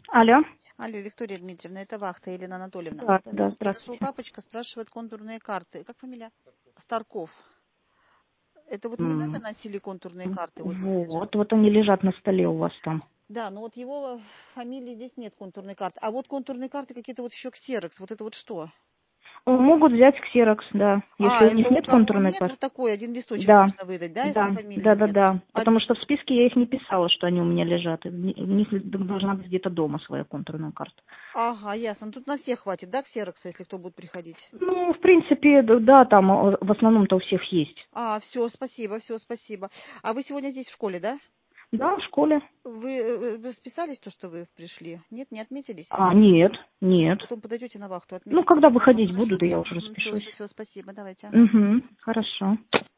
Алло. Алло, Виктория Дмитриевна, это вахта Елена Анатольевна. Да, Подошел здравствуйте. папочка, спрашивает контурные карты. Как фамилия? Старков. Это вот не вы М, выносили контурные карты? Вот здесь лежат. Вот они лежат на столе у вас там. Да, но вот его фамилии здесь нет контурной карты. А вот контурные карты какие-то вот еще ксерокс. Вот это вот что? Могут взять ксерокс, да. Если у них Это у нет кого контурной нет, карты. вот такой один листочек Да, можно выдать, да, если да, фамилии да, да, нет? да. А, Потому что в списке я их не писала, что они у меня лежат. У них должна быть где-то дома своя контурная карта. ага, ясно. Тут на всех хватит, да, ксерокса, если кто будет приходить? Ну, в принципе, да, там в основном-то у всех есть. Все, спасибо, все, спасибо. А вы сегодня здесь в школе, да? Да, в школе. Вы списались то, что вы пришли? Нет, не отметились? Нет, Нет, нет. потом подойдете на вахту, Ну, отметитесь. когда Ага, выходить буду, хорошо, да я все. уже Все, распишусь. все, все, спасибо. Давайте, ага, Угу, спасибо. хорошо.